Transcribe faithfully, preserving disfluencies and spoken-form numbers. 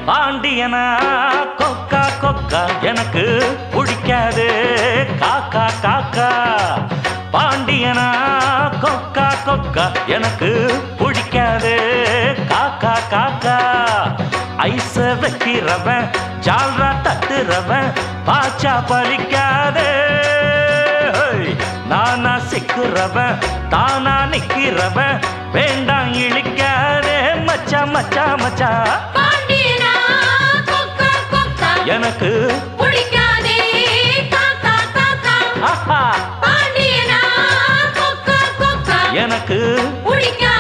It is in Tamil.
பாண்டியனா கொக்கா கொக்கா எனக்கு பிடிக்காது காக்கா காக்கா. பாண்டியனா கொக்கா கொக்கா எனக்கு பிடிக்காது காக்கா காக்கா. ஐச வைக்கிறவன் ஜால்ரா தட்டுறவன் பாச்சா பலிக்காதே. நானா சிக்கிறவன் தானா நிக்கிறவன் வேண்டாம் இழிக்காதே மச்சா மச்சா மச்சா. எனக்கு பிடிக்காதே காக்கா காக்கா. ஆஹா பாண்டியனா கொக்கா கொக்கா எனக்கு பிடிக்காதே.